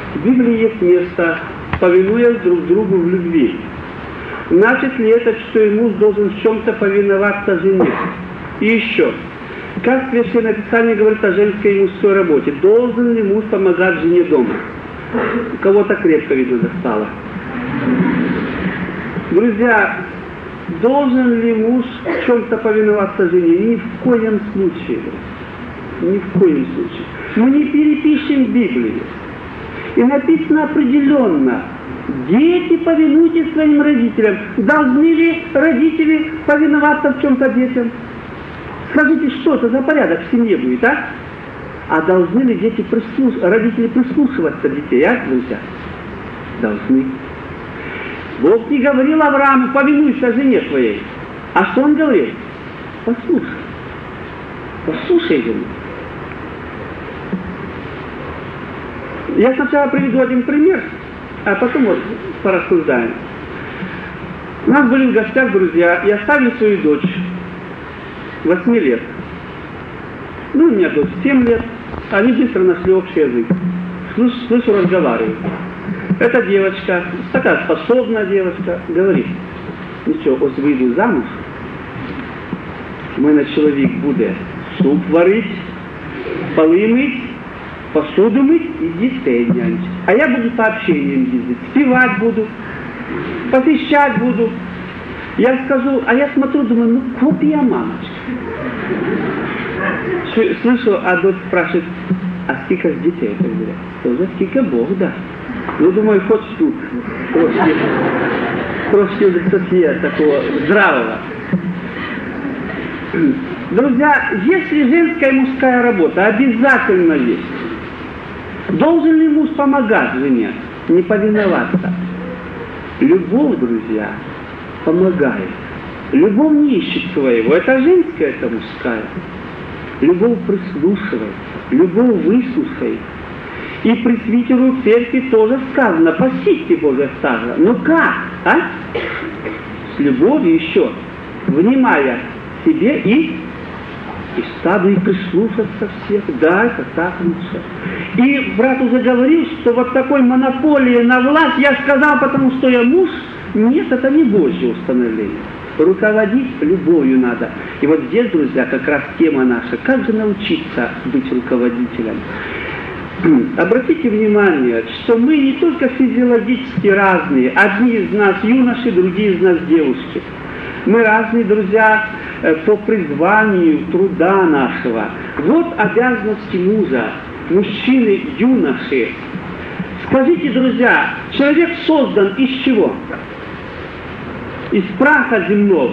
В Библии есть место, повинуясь друг другу в любви. Значит ли это, что и муж должен в чем-то повиноваться жене? И еще. Как Священное Писание говорит о женской и мужской работе? Должен ли муж помогать жене дома? Кого-то крепко, видно, достало. Друзья, должен ли муж в чем-то повиноваться жене? Ни в коем случае. Ни в коем случае. Мы не перепишем Библию. И написано определенно: дети, повинуйтесь своим родителям. Должны ли родители повиноваться в чем-то детям? Скажите, что это за порядок в семье будет, а? А должны ли дети родители прислушиваться детей, а, друзья? Должны. Бог не говорил Аврааму: повинуйся жене твоей. А что он говорил? Послушай. Послушай жену. Я сначала приведу один пример, а потом вот порассуждаем. У нас были в гостях друзья и оставили свою дочь 8 лет. Ну, у меня дочь 7 лет. Они быстро нашли общий язык. Слышу, разговаривают. Эта девочка, такая способная девочка, говорит: ничего, ось выйду замуж, у мене чоловік буде суп варить, поли мить, посуду мыть и детей нянчить. А я буду по общениям ездить, спевать буду, посещать буду. Я скажу, а я смотрю, думаю, ну копия мамочки. Слышу, а дочь спрашивает: а сколько ж детей? Я говорю: тоже сколько Бог даст. Ну, думаю, хоть тут трошки высоте такого здравого. Друзья, если женская и мужская работа обязательно есть, должен ли муж помогать жене, не повиноваться? Любовь, друзья, помогает. Любовь не ищет своего. Это женская, это мужская. Любовь прислушивается, любовь выслушает. И пресвитеру церкви тоже сказано: пасите Божие стадо. Ну как? А? С любовью еще, внимая себе и стаду, и прислушаться всех. Да, это так лучше. И брат уже говорил, что вот такой монополии на власть, я сказал, потому что я муж. Нет, это не Божье установление. Руководить любовью надо. И вот здесь, друзья, как раз тема наша. Как же научиться быть руководителем? Обратите внимание, что мы не только физиологически разные. Одни из нас юноши, другие из нас девушки. Мы разные, друзья, по призванию труда нашего. Вот обязанности мужа, мужчины, юноши. Скажите, друзья, человек создан из чего? Из праха земного.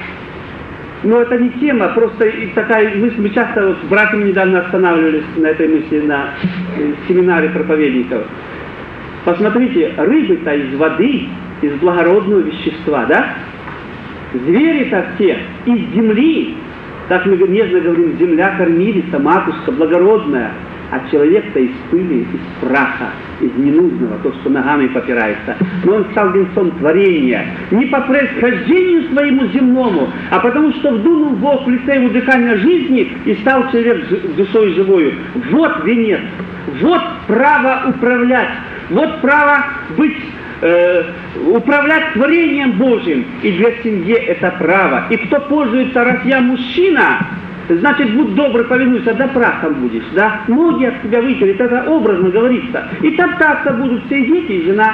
Но это не тема, просто такая мысль. Мы часто, вот, с братьями недавно останавливались на этой мысли на семинаре проповедников. Посмотрите, рыбы-то из воды, из благородного вещества, да? Звери-то все из земли, так мы нежно говорим, земля кормилица, матушка благородная, а человек-то из пыли, из праха, из ненужного, то, что ногами попирается. Но он стал венцом творения. Не по происхождению своему земному, а потому что вдунул Бог в лице его дыхания жизни и стал человек душой живою. Вот венец, вот право управлять, вот право быть, управлять творением Божьим. И для семьи это право. И кто пользуется, раз я мужчина, значит, будь добрый, повинуйся, да прахом будешь, да? Ноги от тебя вытереть, это образно говорится. И топтаться будут все дети и жена.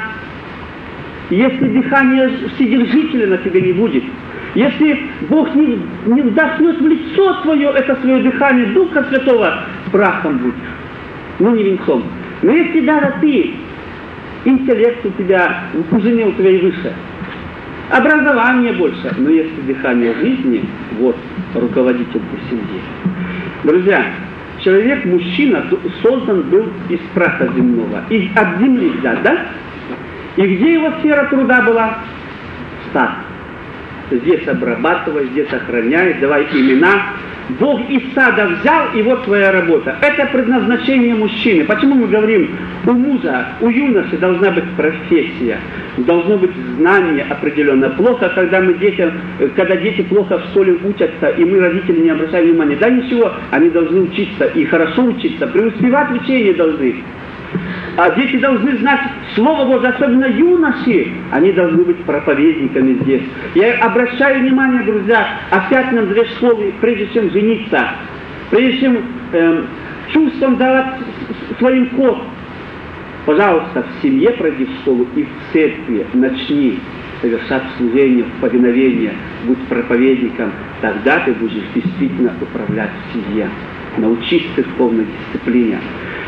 Если дыхание вседержителя на тебе не будет, если Бог не вдохнет в лицо твое, это свое дыхание Духа Святого, прахом будь, но не венцом. Но если даже ты, интеллект у тебя, у жены у тебя и выше, образование больше, но если дыхание жизни, вот, руководитель по семье. Друзья, человек, мужчина, создан был из праха земного, от земли взят, да? И где его сфера труда была? Стад. Здесь обрабатывай, здесь охраняй, давай имена. Бог из сада взял, и вот твоя работа. Это предназначение мужчины. Почему мы говорим, у мужа, у юноши должна быть профессия, должно быть знание определенное. Плохо, когда дети плохо в школе учатся, и мы, родители, не обращаем внимания. Да ничего, они должны учиться, и хорошо учиться, преуспевать в учении должны. А дети должны знать Слово Божие, особенно юноши. Они должны быть проповедниками здесь. Я обращаю внимание, друзья, опять нам две школы, прежде чем жениться, прежде чем чувством давать своим ход. Пожалуйста, в семье пройди школу и в церкви начни совершать служение, повиновение, будь проповедником. Тогда ты будешь действительно управлять в семье. Научись церковной дисциплине.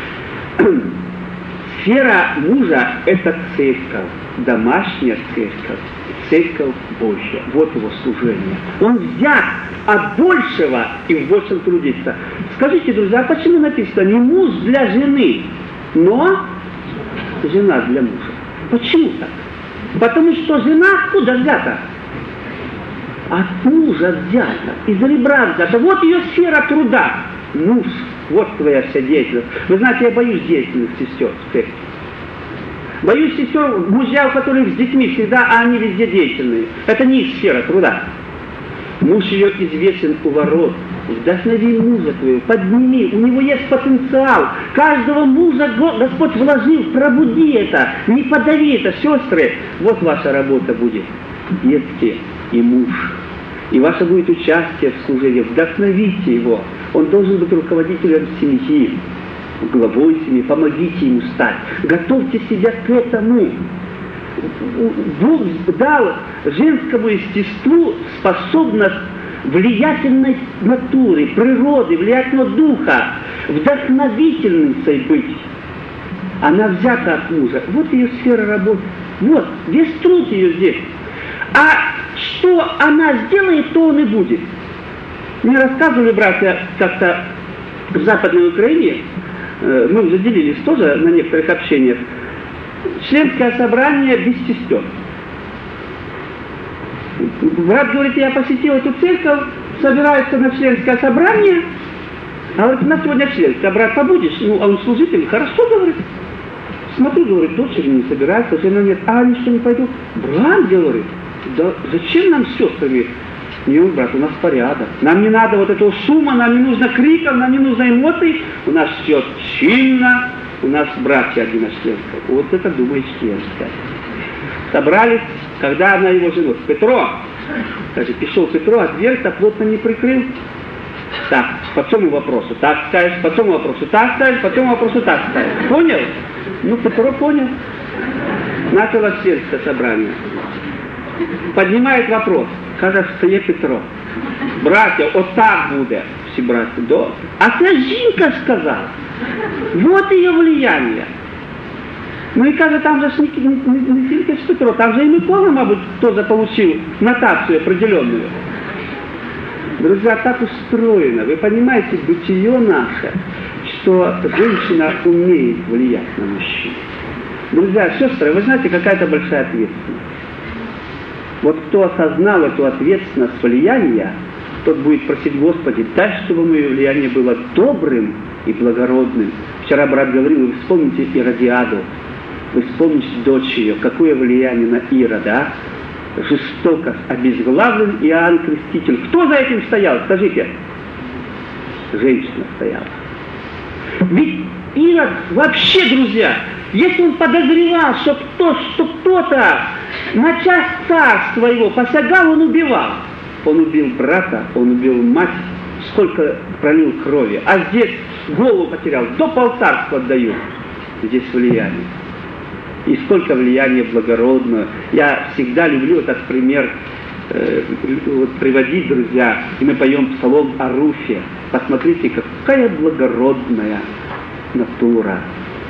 Сфера мужа – это церковь, домашняя церковь, церковь Божья. Вот его служение. Он взят от большего и в большем трудится. Скажите, друзья, а почему написано не муж для жены, но жена для мужа? Почему так? Потому что жена откуда взята? От мужа взята, из ребра взята. Вот ее сфера труда. Муж, вот твоя вся деятельность. Вы знаете, я боюсь деятельности сестер в церкви. Боюсь сестер, мужья, у которых с детьми всегда, а они везде деятельные. Это не их сфера труда. Муж ее известен у ворот. Вдохнови мужа твоего, подними, у него есть потенциал. Каждого мужа Господь вложил, пробуди это, не подави это, сестры. Вот ваша работа будет, детки и муж. И ваше будет участие в служении, вдохновите его. Он должен быть руководителем семьи, главой семьи, помогите ему стать. Готовьте себя к этому. Бог дал женскому естеству способность влиятельной натуры, природы, влиятельного духа, вдохновительницей быть. Она взята от мужа. Вот ее сфера работы. Вот, весь труд ее здесь. А что она сделает, то он и будет. Мне рассказывали братья как-то в Западной Украине, мы уже делились тоже на некоторых общениях, членское собрание без сестер. Брат говорит, я посетил эту церковь, собирается на членское собрание, а говорит, у нас сегодня членское, брат, побудешь? Ну, а он служитель, хорошо, говорит. Смотрю, говорит, дочери не собирается, жена нет, а они что, не пойдут? Брат, говорит, да зачем нам с сестрами? Нет, брат, у нас порядок. Нам не надо вот этого шума, нам не нужно криков, нам не нужно эмоций. У нас все чинно, у нас братья одиночленская. Вот это, думает, членская. Собрались, когда она его жену. Петро, кстати, пришел Петро, а дверь-то плотно не прикрыл. Так, по цьому вопросу так ставишь, по цьому вопросу так ставишь, по цьому вопросу так ставишь. Понял? Ну, Петро понял. Начало членское собрание. Поднимает вопрос. Каже, встає Петро. Братья, отак буде. Всі братья, да. А це жінка сказала. Вот ее влияние. Ну и каже, там же не тільки ж Петро, там же и Микола, мабуть, тоже получил нотацию определенную. Друзья, так устроено. Вы понимаете, бытие наше, что женщина умеет влиять на мужчину. Друзья, сестры, вы знаете, какая-то большая ответственность. Вот кто осознал эту ответственность влияния, тот будет просить, Господи, дай, чтобы мое влияние было добрым и благородным. Вчера брат говорил, вы вспомните Иродиаду, вы вспомните дочь ее, какое влияние на Ирода, жестокость, обезглавлен Иоанн Креститель. Кто за этим стоял, скажите? Женщина стояла. Ведь Ирод вообще, друзья, если он подозревал, что кто-то на часть царства его посягал, он убивал. Он убил брата, он убил мать, сколько пролил крови. А здесь голову потерял, до полцарства отдают. Здесь влияние. И сколько влияния благородного. Я всегда люблю этот пример приводить, друзья. И мы поем псалом о Руфе. Посмотрите, какая благородная натура.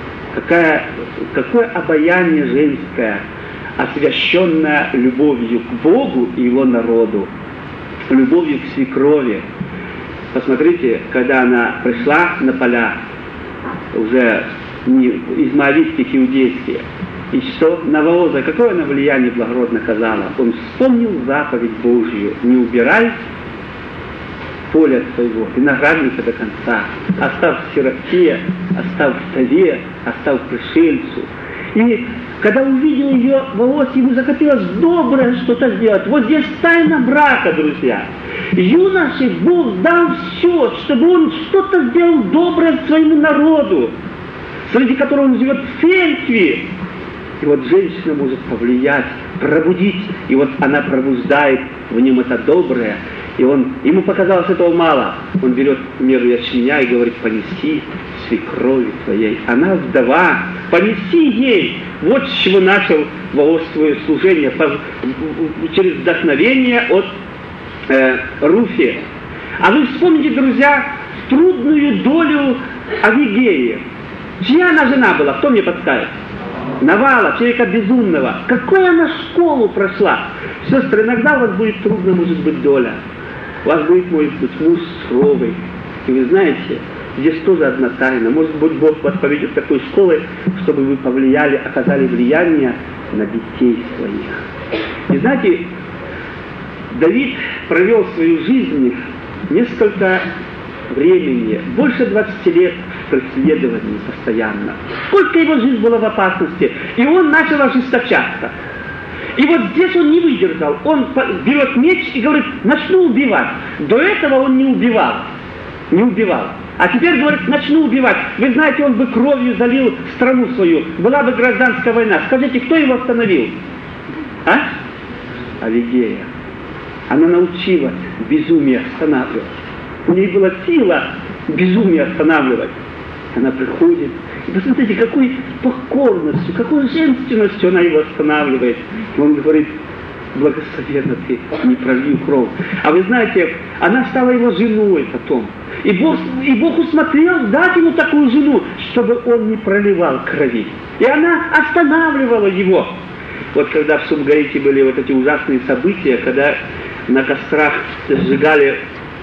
Какое обаяние женское, освященное любовью к Богу и Его народу, любовью к свекрови. Посмотрите, когда она пришла на поля, уже не из моавитских, иудейских, и что на Вооза, какое она влияние благородно казала. Он вспомнил заповедь Божью: не убирай поля своего, виноградника до конца, оставь сироте, оставь вдове, оставь пришельцу. И когда увидел ее Воос, ему захотелось доброе что-то сделать. Вот здесь тайна брака, друзья. Юноше Бог дал все, чтобы он что-то сделал доброе своему народу. среди которого он живет в церкви. И вот женщина может повлиять, пробудить, и вот она пробуждает в нем это доброе, и ему показалось этого мало. Он берет меру ячменя и говорит: понеси свекрови твоей. Она вдова, понеси ей. Вот с чего начал Бог свое служение, через вдохновение от Руфи. А вы вспомните, друзья, трудную долю Авигеи. Чья она жена была? Кто мне подскажет? Навала, человека безумного. Какую она школу прошла? Сестры, иногда у вас будет трудно, может быть, доля. У вас будет, может быть, муж суровый. И вы знаете, здесь тоже одна тайна. Может быть, Бог вас поведет такой школой, чтобы вы повлияли, оказали влияние на детей своих. И знаете, Давид провел свою жизнь несколько времени, больше 20 лет в преследовании постоянно. Сколько его жизнь была в опасности. И он начал ожесточаться. И вот здесь он не выдержал. Он берет меч и говорит: начну убивать. До этого он не убивал. Не убивал. А теперь говорит: начну убивать. Вы знаете, он бы кровью залил страну свою. Была бы гражданская война. Скажите, кто его остановил? А? Авигея. Она научилась безумие останавливать. У нее была сила безумие останавливать. Она приходит, и посмотрите, какой покорностью, какой женственностью она его останавливает. И он говорит: благословенна ты, не пролью кровь. А вы знаете, она стала его женой потом. И Бог усмотрел дать ему такую жену, чтобы он не проливал крови. И она останавливала его. Вот когда в Сумгаите были вот эти ужасные события, когда на кострах сжигали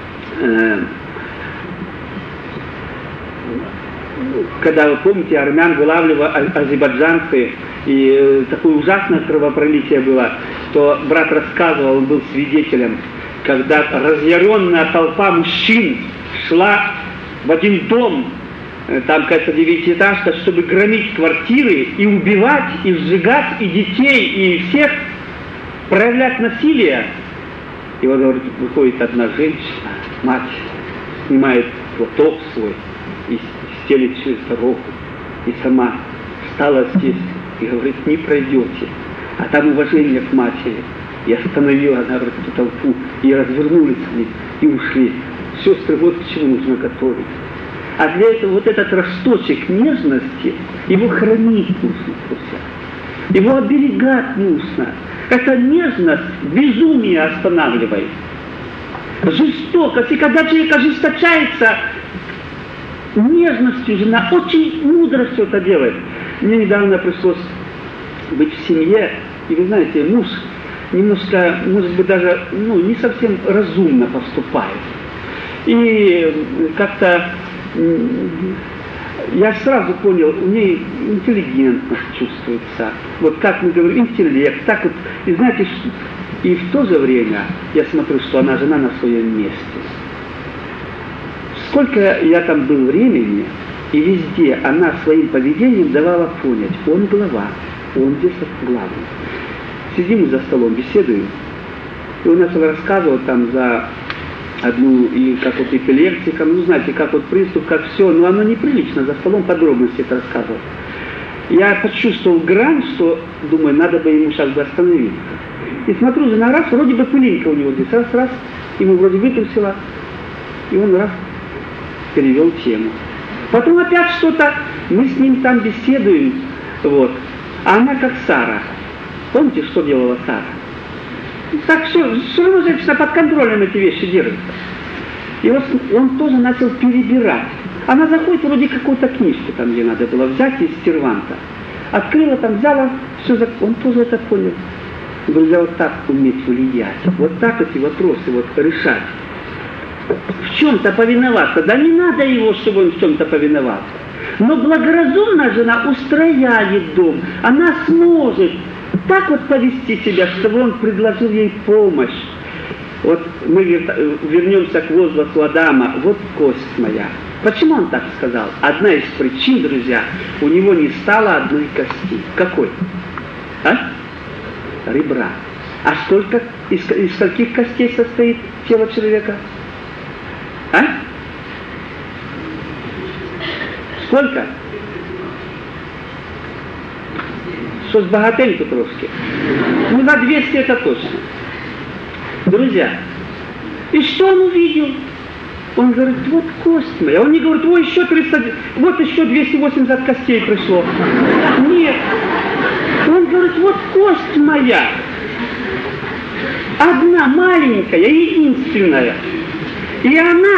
когда, вы помните, армян вылавливали азербайджанцы, и такое ужасное кровопролитие было, то брат рассказывал, он был свидетелем, когда разъяренная толпа мужчин шла в один дом, там, кажется, 9-этажка, чтобы громить квартиры и убивать, и сжигать и детей, и всех, проявлять насилие. И вот, говорит, выходит одна женщина, мать, снимает платок свой и стелит через дорогу. И сама встала здесь и говорит: не пройдете. А там уважение к матери. И остановила, она говорит, эту толпу. И развернулись они, и ушли. Сестры, вот к чему нужно готовить. А для этого вот этот росточек нежности, его хранить нужно, друзья. Его оберегать нужно. Эта нежность безумие останавливает. Жестокость. И когда человек ожесточается, нежностью жена очень мудро все это делает. Мне недавно пришлось быть в семье, и вы знаете, муж немножко, может быть, даже не совсем разумно поступает. И как-то я сразу понял, у нее интеллигентность чувствуется. Вот как мы говорим, интеллект, так вот. И знаете, и в то же время я смотрю, что она жена на своем месте. Сколько я там был времени, и везде она своим поведением давала понять: он глава, он здесь главный. Сидим мы за столом, беседуем, и он начал рассказывать там за одну, и как вот эпилептикам, знаете, как вот приступ, как все, но оно неприлично, за столом подробности это рассказывал. Я почувствовал грань, что, думаю, надо бы ему сейчас бы остановиться. И смотрю, жена раз, вроде бы пылинка у него здесь, раз, ему вроде вытрусила, и он раз перевел тему. Потом опять что-то, мы с ним там беседуем, вот, а она как Сара. Помните, что делала Сара? Так все равно женщина под контролем эти вещи держится. И вот он тоже начал перебирать. Она заходит, вроде какую-то книжку там, где надо было взять из серванта. Открыла там, взяла, все, он тоже это понял. Друзья, вот так уметь влиять, вот так эти вопросы вот решать. В чем-то повиноваться. Да не надо его, чтобы он в чем-то повиновался. Но благоразумная жена устрояет дом. Она сможет так вот повести себя, чтобы он предложил ей помощь. Вот мы вернемся к возгласу Адама. Вот кость моя. Почему он так сказал? Одна из причин, друзья, у него не стало одной кости. Какой? А? Ребра. А сколько, из скольких костей состоит тело человека? А? Сколько? Что с богатенько трошки. Ну, на 200 это точно. Друзья, и что он увидел? Он говорит, вот кость моя. Он не говорит, ой, еще 300, вот еще 280 костей пришло. Нет. Он говорит, вот кость моя. Одна, маленькая, единственная. И она,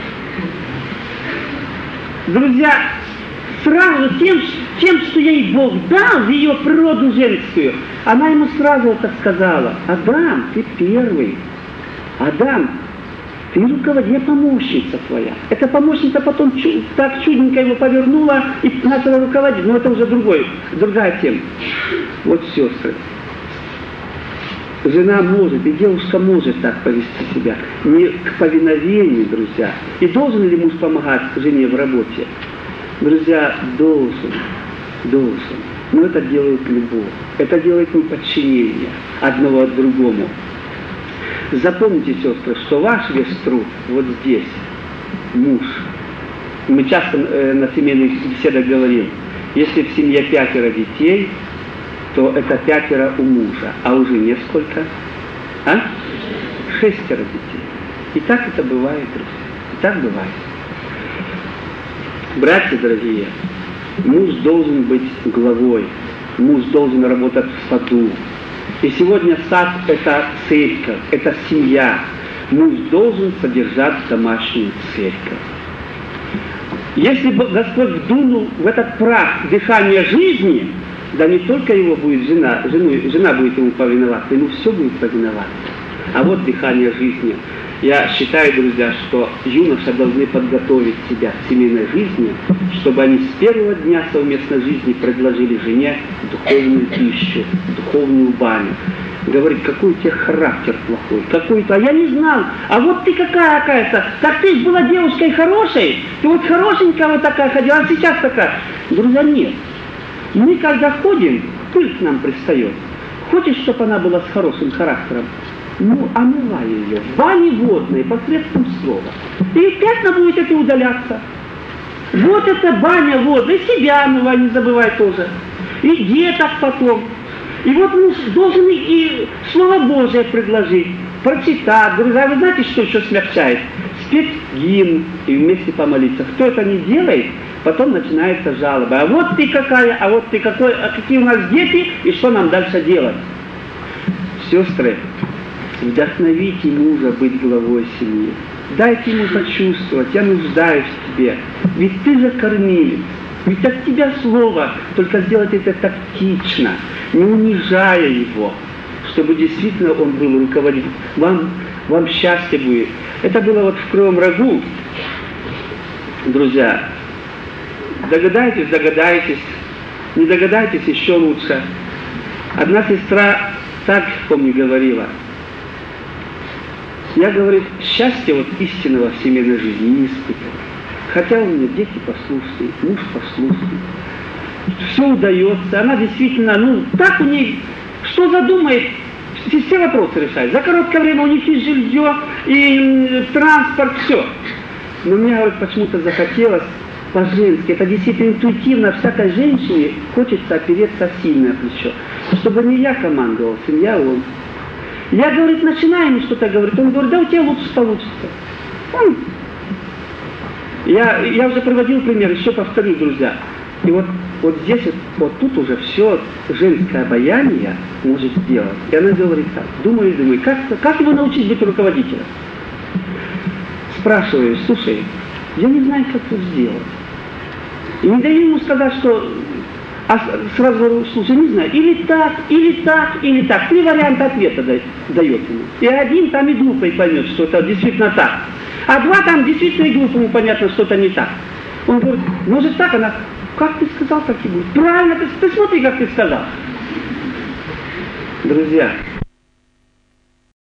друзья, сразу тем, что ей Бог дал, в ее природу женскую, она ему сразу это сказала. Адам, ты первый. Адам, ты руководитель, я помощница твоя. Эта помощница потом так чудненько его повернула и начала руководить. Но это уже другая тема. Вот, сестры. Жена может, и девушка может так повести себя. Не к повиновению, друзья. И должен ли муж помогать жене в работе? Друзья, должен. Но это делает любовь. Это делает не подчинение одного от другому. Запомните, сестры, что ваш весь труд вот здесь, муж. Мы часто на семейных беседах говорим, если в семье 5 детей, то это 5 у мужа, а у жены сколько? 6 детей. И так это бывает, друзья. И так бывает. Братья дорогие, муж должен быть главой, муж должен работать в саду. И сегодня сад – это церковь, это семья. Муж должен содержать домашнюю церковь. Если бы Господь вдунул в этот прах дыхание жизни, да не только его будет жена будет ему повиноваться, ему все будет повиноваться. А вот дыхание жизни. Я считаю, друзья, что юноши должны подготовить себя к семейной жизни, чтобы они с первого дня совместной жизни предложили жене духовную пищу, духовную баню. Говорит, какой у тебя характер плохой, какой-то, а я не знал, а вот ты какая-то, так ты была девушкой хорошей, ты вот хорошенькая вот такая ходила, а сейчас такая. Друзья, нет. Мы когда ходим, пыль к нам пристает. Хочешь, чтобы она была с хорошим характером? Ну, омывай ее в бане водной посредством слова. И пятна будете удаляться. Вот эта баня водная, и себя омывай, не забывай тоже. И деток потом. И вот муж должен и Слово Божие предложить, прочитать. Друзья, вы знаете, что еще смягчает? Спеть гимн и вместе помолиться. Кто это не делает, потом начинается жалоба. А вот ты какая, а вот ты какой, а какие у нас дети, и что нам дальше делать? Сестры, вдохновите мужа быть главой семьи. Дайте ему почувствовать, я нуждаюсь в тебе. Ведь ты же кормилец. Ведь от тебя слово, только сделать это тактично, не унижая его, чтобы действительно он был руководителем. Вам счастье будет. Это было вот в Кривом Рогу. Друзья, догадаетесь, не догадаетесь, еще лучше. Одна сестра так, помню, говорила. Я, говорит, счастья вот истинного в семейной жизни не испытываю. Хотя у меня дети послушные, муж послушный. Все удается, она действительно, так у ней, что задумает, все вопросы решает. За короткое время у них и жилье, и транспорт, все. Но мне, говорит, почему-то захотелось по-женски, это действительно интуитивно, всякой женщине хочется опереться о сильное плечо. Чтобы не я командовал, семья он. Я, говорит, начинаем что-то говорить, он говорит, да у тебя лучше получится. Я уже приводил пример, еще повторю, друзья. И вот здесь, вот тут уже все женское обаяние может сделать. И она говорит так, думаю, как его научить быть руководителем? Спрашиваю, слушай, я не знаю, как это сделать. И не даю ему сказать, что... А сразу говорю, слушай, не знаю, или так, или так, или так. 3 варианта ответа дает ему. И один там и глупый поймет, что это действительно так. А 2 там действительно и глупому понятно, что это не так. Он говорит, может так? Она, как ты сказал, так и будет. Правильно, ты смотри, как ты сказал. Друзья,